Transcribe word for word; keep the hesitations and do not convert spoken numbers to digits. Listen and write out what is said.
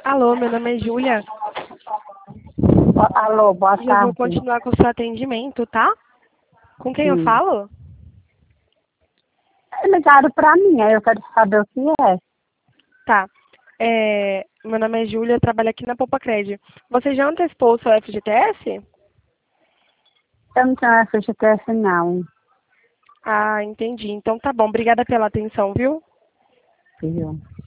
Alô, meu nome é Júlia. Alô, boa E eu vou tarde. continuar com o seu atendimento, tá? Com quem eu Sim. falo? Ligaram pra mim, aí eu quero saber o que é. Tá. É, meu nome é Júlia, eu trabalho aqui na Popacred. Você já antecipou o seu F G T S? Eu não tenho F G T S, não. Ah, entendi. Então tá bom. Obrigada pela atenção, viu? Viu?